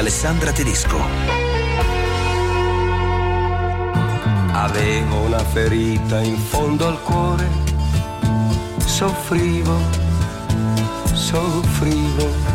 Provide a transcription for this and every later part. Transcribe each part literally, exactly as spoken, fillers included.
Alessandra Tedesco. Avevo una ferita in fondo al cuore, soffrivo, soffrivo.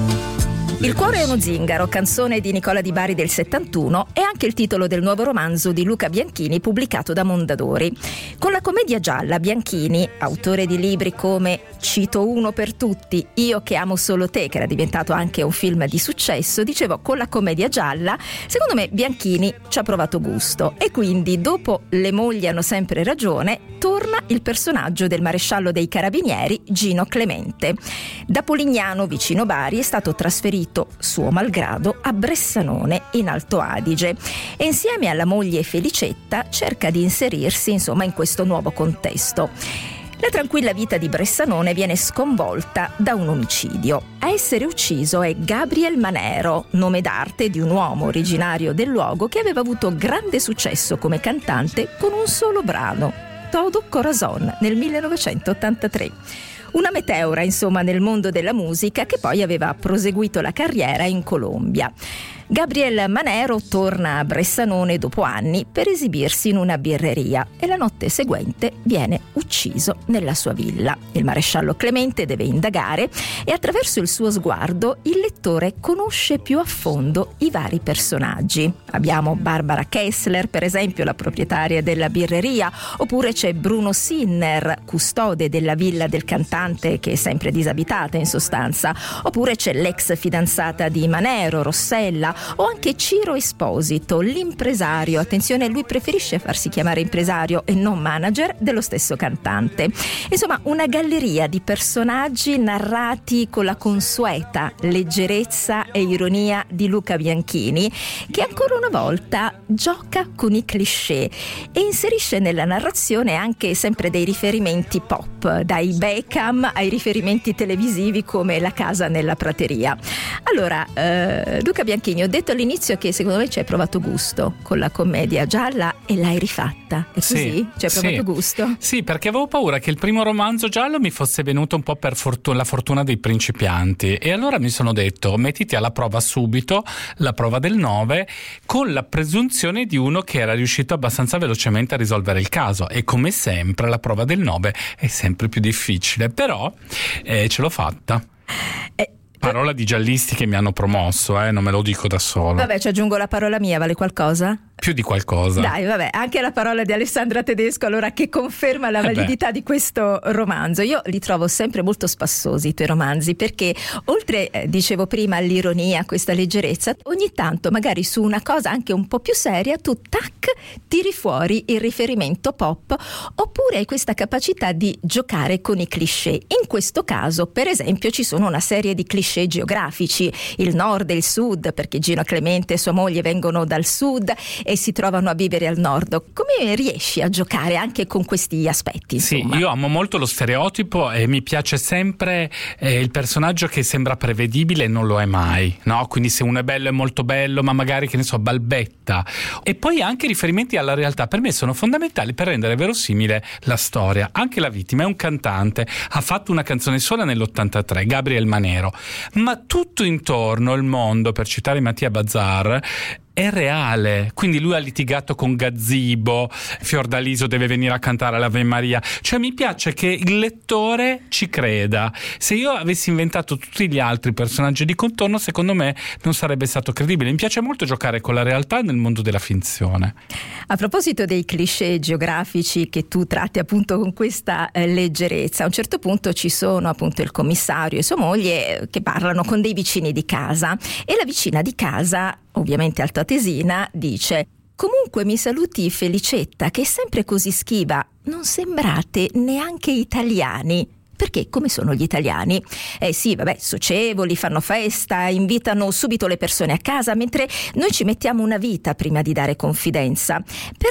Il cuore è uno zingaro, canzone di Nicola Di Bari del settantuno, è anche il titolo del nuovo romanzo di Luca Bianchini pubblicato da Mondadori. Con la commedia gialla Bianchini, autore di libri come Cito uno per tutti, Io che amo solo te, che era diventato anche un film di successo, dicevo, con la commedia gialla, secondo me Bianchini ci ha provato gusto e quindi dopo Le mogli hanno sempre ragione, torna il personaggio del maresciallo dei carabinieri Gino Clemente. Da Polignano, vicino Bari, è stato trasferito suo malgrado a Bressanone in Alto Adige e insieme alla moglie Felicetta cerca di inserirsi insomma in questo nuovo contesto. La tranquilla vita di Bressanone viene sconvolta da un omicidio. A essere ucciso è Gabriel Manero, nome d'arte di un uomo originario del luogo che aveva avuto grande successo come cantante con un solo brano, Todo Corazon, nel millenovecentottantatré. Una meteora, insomma, nel mondo della musica che poi aveva proseguito la carriera in Colombia. Gabriel Manero torna a Bressanone dopo anni per esibirsi in una birreria e la notte seguente viene ucciso nella sua villa. Il maresciallo Clemente deve indagare e attraverso il suo sguardo il lettore conosce più a fondo i vari personaggi. Abbiamo Barbara Kessler, per esempio, la proprietaria della birreria, oppure c'è Bruno Sinner, custode della villa del cantante che è sempre disabitata in sostanza, oppure c'è l'ex fidanzata di Manero, Rossella, o anche Ciro Esposito, l'impresario, attenzione, lui preferisce farsi chiamare impresario e non manager dello stesso cantante. Insomma, una galleria di personaggi narrati con la consueta leggerezza e ironia di Luca Bianchini, che ancora una volta gioca con i cliché e inserisce nella narrazione anche sempre dei riferimenti pop, dai Beckham ai riferimenti televisivi come La casa nella prateria. Allora, eh, Luca Bianchini, ho detto all'inizio che secondo me ci hai provato gusto con la commedia gialla e l'hai rifatta. È così? Sì, ci hai provato sì. gusto? Sì, perché avevo paura che il primo romanzo giallo mi fosse venuto un po' per fortuna, la fortuna dei principianti, e allora mi sono detto mettiti alla prova subito, la prova del nove, con la presunzione di uno che era riuscito abbastanza velocemente a risolvere il caso, e come sempre la prova del nove è sempre più difficile, però eh, ce l'ho fatta. Eh, Parola di giallisti che mi hanno promosso, eh, non me lo dico da solo. Vabbè, ci aggiungo la parola mia, vale qualcosa? Più di qualcosa. Dai, vabbè, anche la parola di Alessandra Tedesco, allora, che conferma la validità eh di questo romanzo. Io li trovo sempre molto spassosi i tuoi romanzi, perché oltre, eh, dicevo prima, all'ironia, a questa leggerezza, ogni tanto magari su una cosa anche un po' più seria tu tac tiri fuori il riferimento pop, oppure hai questa capacità di giocare con i cliché. In questo caso, per esempio, ci sono una serie di cliché geografici, il nord e il sud, perché Gino Clemente e sua moglie vengono dal sud e si trovano a vivere al nord. Come riesci a giocare anche con questi aspetti? Insomma? Sì, io amo molto lo stereotipo e mi piace sempre eh, il personaggio che sembra prevedibile e non lo è mai, no? Quindi se uno è bello è molto bello, ma magari, che ne so, balbetta. E poi anche riferimenti alla realtà per me sono fondamentali per rendere verosimile la storia. Anche la vittima è un cantante, ha fatto una canzone sola nell'ottantatré, Gabriel Manero, ma tutto intorno, il mondo, per citare Mattia Bazzar, è reale. Quindi lui ha litigato con Gazzibo, Fiordaliso deve venire a cantare l'Ave Maria. Cioè mi piace che il lettore ci creda. Se io avessi inventato tutti gli altri personaggi di contorno, secondo me non sarebbe stato credibile. Mi piace molto giocare con la realtà nel mondo della finzione. A proposito dei cliché geografici che tu tratti appunto con questa eh, leggerezza, a un certo punto ci sono appunto il commissario e sua moglie che parlano con dei vicini di casa, e la vicina di casa, ovviamente altoatesina, dice: comunque mi saluti Felicetta, che è sempre così schiva, non sembrate neanche italiani. Perché come sono gli italiani? Eh sì, vabbè, socievoli, fanno festa, invitano subito le persone a casa, mentre noi ci mettiamo una vita prima di dare confidenza. Però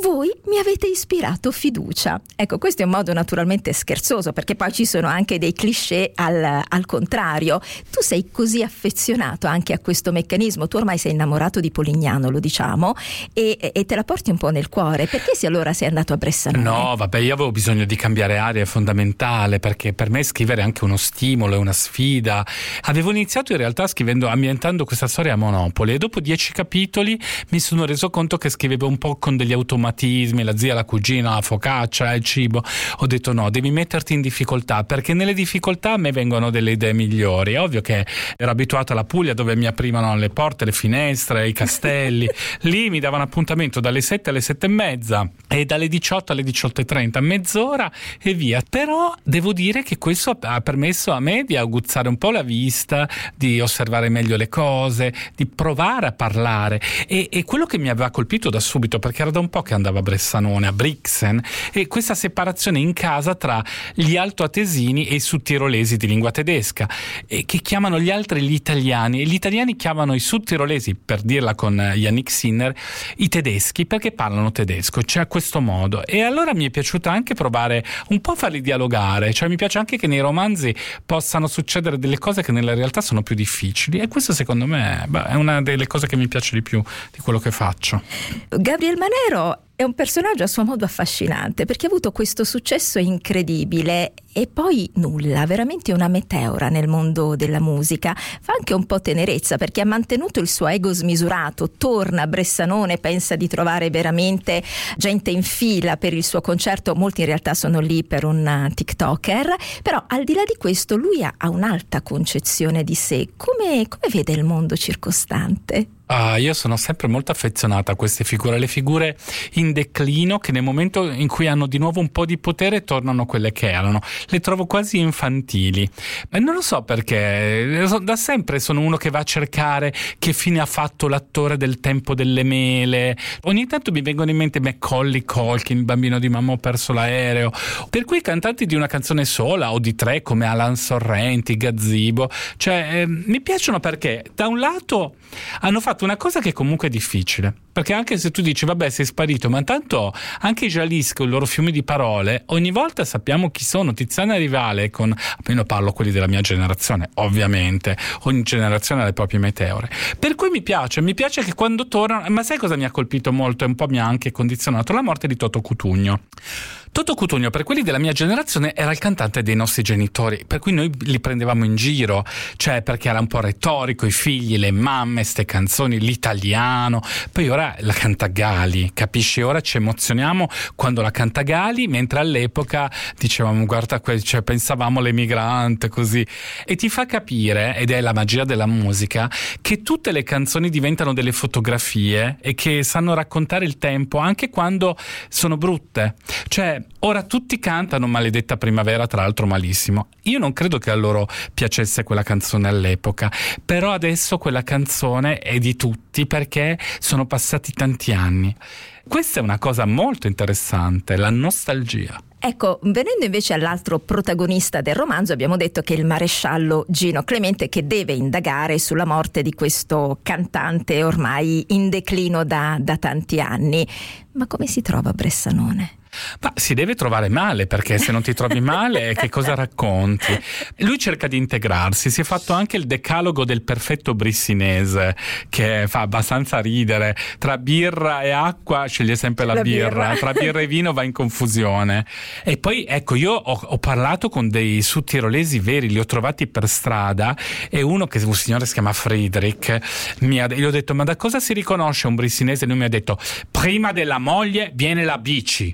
voi mi avete ispirato fiducia. Ecco, questo è un modo naturalmente scherzoso, perché poi ci sono anche dei cliché al, al contrario. Tu sei così affezionato anche a questo meccanismo, tu ormai sei innamorato di Polignano, lo diciamo, e, e te la porti un po' nel cuore. Perché se allora sei andato a Bressanone? No, vabbè, io avevo bisogno di cambiare aria, è fondamentale, perché per me scrivere è anche uno stimolo, è una sfida. Avevo iniziato in realtà scrivendo, ambientando questa storia a Monopoli, e dopo dieci capitoli mi sono reso conto che scrivevo un po' con degli automatismi, la zia, la cugina, la focaccia, il cibo. Ho detto no, devi metterti in difficoltà, perché nelle difficoltà a me vengono delle idee migliori. È ovvio che ero abituato alla Puglia, dove mi aprivano le porte, le finestre, i castelli. Lì mi davano appuntamento dalle sette alle sette e mezza e dalle diciotto alle diciotto e trenta, mezz'ora e via. Però devo dire che questo ha permesso a me di aguzzare un po' la vista, di osservare meglio le cose, di provare a parlare. E, e quello che mi aveva colpito da subito, perché era da un po' che andavo a Bressanone, a Brixen, e questa separazione in casa tra gli altoatesini e i sudtirolesi di lingua tedesca, e che chiamano gli altri gli italiani, e gli italiani chiamano i sudtirolesi, per dirla con Yannick Sinner, i tedeschi, perché parlano tedesco, cioè a questo modo. E allora mi è piaciuto anche provare un po' a farli dialogare, cioè mi piace anche che nei romanzi possano succedere delle cose che nella realtà sono più difficili, e questo secondo me beh, è una delle cose che mi piace di più di quello che faccio. Gabriel Manero è un personaggio a suo modo affascinante, perché ha avuto questo successo incredibile e poi nulla, veramente una meteora nel mondo della musica. Fa anche un po' tenerezza, perché ha mantenuto il suo ego smisurato, torna a Bressanone, pensa di trovare veramente gente in fila per il suo concerto, molti in realtà sono lì per un TikToker, però al di là di questo lui ha, ha un'alta concezione di sé. Come, come vede il mondo circostante? Ah, io sono sempre molto affezionata a queste figure, le figure in declino che nel momento in cui hanno di nuovo un po' di potere tornano quelle che erano. Le trovo quasi infantili. E non lo so perché, da sempre sono uno che va a cercare che fine ha fatto l'attore del Tempo delle mele. Ogni tanto mi vengono in mente Macaulay Culkin, il bambino di Mamma ho perso l'aereo. Per cui i cantanti di una canzone sola o di tre come Alan Sorrenti, Gazzibo, cioè eh, mi piacciono perché da un lato hanno fatto una cosa che comunque è difficile, perché anche se tu dici vabbè sei sparito, ma tanto anche i Jalis con il loro fiume di parole ogni volta sappiamo chi sono. Tiziana Rivale, con almeno parlo quelli della mia generazione, ovviamente ogni generazione ha le proprie meteore, per cui mi piace mi piace che quando tornano. Ma sai cosa mi ha colpito molto e un po' mi ha anche condizionato? La morte di Toto Cutugno. Toto Cutugno, per quelli della mia generazione, era il cantante dei nostri genitori, per cui noi li prendevamo in giro, cioè perché era un po' retorico, i figli, le mamme, ste canzoni, l'italiano. Poi ora la canta Gali, capisci? Ora ci emozioniamo quando la canta Gali, mentre all'epoca dicevamo guarda, cioè, pensavamo l'emigrante così. E ti fa capire, ed è la magia della musica, che tutte le canzoni diventano delle fotografie e che sanno raccontare il tempo anche quando sono brutte. Cioè ora tutti cantano Maledetta primavera, tra l'altro malissimo. Io non credo che a loro piacesse quella canzone all'epoca, però adesso quella canzone è di tutti perché sono passati tanti anni. Questa è una cosa molto interessante, la nostalgia. Ecco, venendo invece all'altro protagonista del romanzo, abbiamo detto che è il maresciallo Gino Clemente, che deve indagare sulla morte di questo cantante ormai in declino da, da tanti anni. Ma come si trova a Bressanone? Ma si deve trovare male, perché se non ti trovi male che cosa racconti? Lui cerca di integrarsi, si è fatto anche il decalogo del perfetto brissinese, che fa abbastanza ridere. Tra birra e acqua sceglie sempre la, la birra. birra tra birra e vino va in confusione. E poi ecco, io ho, ho parlato con dei sudtirolesi veri, li ho trovati per strada, e uno, che un signore si chiama Friedrich, mi ha, gli ho detto ma da cosa si riconosce un brissinese? E lui mi ha detto prima della moglie viene la bici.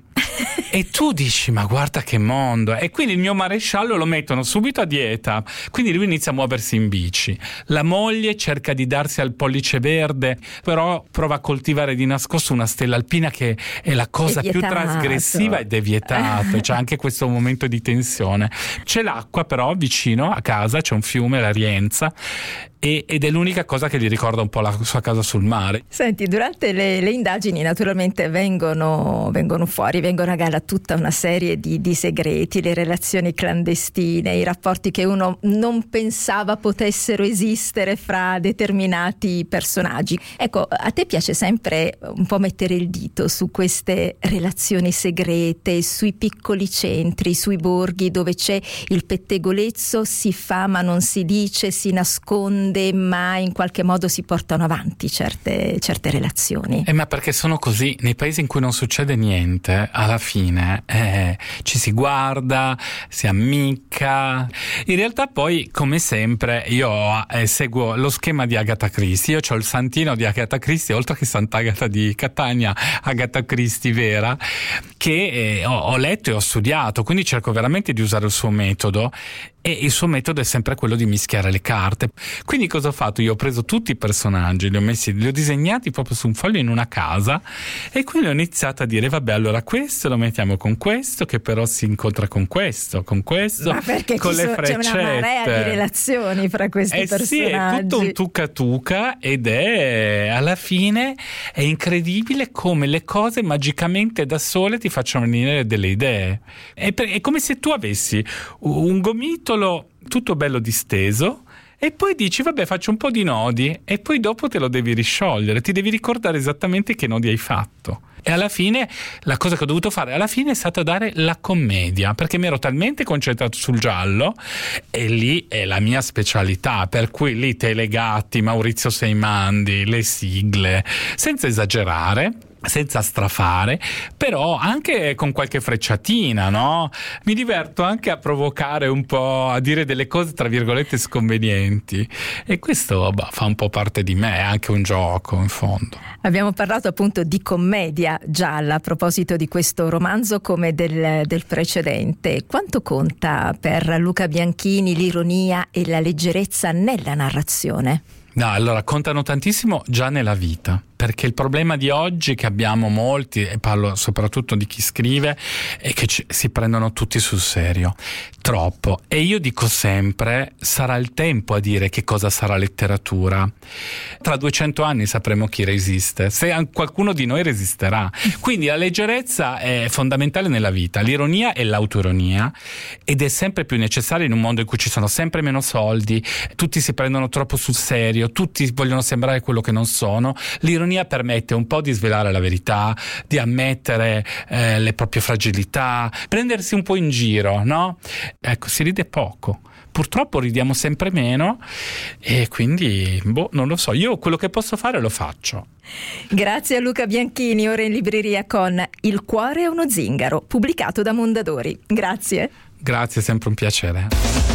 E tu dici ma guarda che mondo, e quindi il mio maresciallo lo mettono subito a dieta, quindi lui inizia a muoversi in bici, la moglie cerca di darsi al pollice verde, però prova a coltivare di nascosto una stella alpina, che è la cosa è più trasgressiva ed è vietato. C'è anche questo momento di tensione. C'è l'acqua però vicino a casa, c'è un fiume, la Rienza, e, ed è l'unica cosa che gli ricorda un po' la sua casa sul mare. Senti, durante le, le indagini naturalmente vengono, vengono fuori, vengono a galla tutta una serie di, di segreti, le relazioni clandestine, i rapporti che uno non pensava potessero esistere fra determinati personaggi. Ecco, a te piace sempre un po' mettere il dito su queste relazioni segrete, sui piccoli centri, sui borghi dove c'è il pettegolezzo, si fa ma non si dice, si nasconde ma in qualche modo si portano avanti certe, certe relazioni. Eh, ma perché sono così, nei paesi in cui non succede niente, alla fine eh, ci si guarda, si ammicca. In realtà poi, come sempre, io eh, seguo lo schema di Agatha Christie. Io ho il santino di Agatha Christie, oltre che Sant'Agata di Catania, Agatha Christie vera, che eh, ho, ho letto e ho studiato, quindi cerco veramente di usare il suo metodo, e il suo metodo è sempre quello di mischiare le carte. Quindi cosa ho fatto? Io ho preso tutti i personaggi, li ho messi, li ho disegnati proprio su un foglio in una casa, e quindi ho iniziato a dire vabbè, allora questo lo mettiamo con questo che però si incontra con questo, con questo, ma perché con le so, freccette. C'è una marea di relazioni fra questi eh personaggi. Sì, è tutto un tuca tuca, ed è alla fine è incredibile come le cose magicamente da sole ti facciano venire delle idee. È, per, è come se tu avessi un gomitolo tutto bello disteso e poi dici vabbè, faccio un po' di nodi, e poi dopo te lo devi risciogliere, ti devi ricordare esattamente che nodi hai fatto. E alla fine la cosa che ho dovuto fare alla fine è stata dare la commedia, perché mi ero talmente concentrato sul giallo, e lì è la mia specialità, per cui lì Telegatti, Maurizio Seimandi, le sigle, senza esagerare, senza strafare, però anche con qualche frecciatina, no? Mi diverto anche a provocare un po', a dire delle cose tra virgolette sconvenienti, e questo bah, fa un po' parte di me, è anche un gioco in fondo. Abbiamo parlato appunto di commedia gialla a proposito di questo romanzo come del, del precedente. Quanto conta per Luca Bianchini l'ironia e la leggerezza nella narrazione? No, allora contano tantissimo già nella vita, perché il problema di oggi che abbiamo molti, e parlo soprattutto di chi scrive, è che ci, si prendono tutti sul serio, troppo. E io dico sempre, sarà il tempo a dire che cosa sarà letteratura. Tra duecento anni sapremo chi resiste, se qualcuno di noi resisterà. Quindi la leggerezza è fondamentale nella vita, l'ironia e l'autoironia, ed è sempre più necessaria in un mondo in cui ci sono sempre meno soldi, tutti si prendono troppo sul serio, tutti vogliono sembrare quello che non sono. L'ironia permette un po' di svelare la verità, di ammettere eh, le proprie fragilità, prendersi un po' in giro, no? Ecco, si ride poco. Purtroppo ridiamo sempre meno, e quindi, boh, non lo so. Io quello che posso fare lo faccio. Grazie a Luca Bianchini, ora in libreria con Il cuore è uno zingaro, pubblicato da Mondadori. Grazie. Grazie, è sempre un piacere.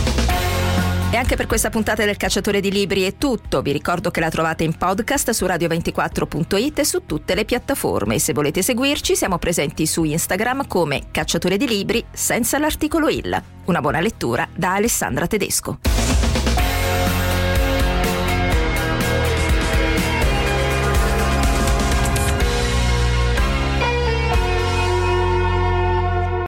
E anche per questa puntata del Cacciatore di Libri è tutto. Vi ricordo che la trovate in podcast su radio ventiquattro punto it e su tutte le piattaforme. Se volete seguirci, siamo presenti su Instagram come Cacciatore di Libri senza l'articolo il. Una buona lettura da Alessandra Tedesco.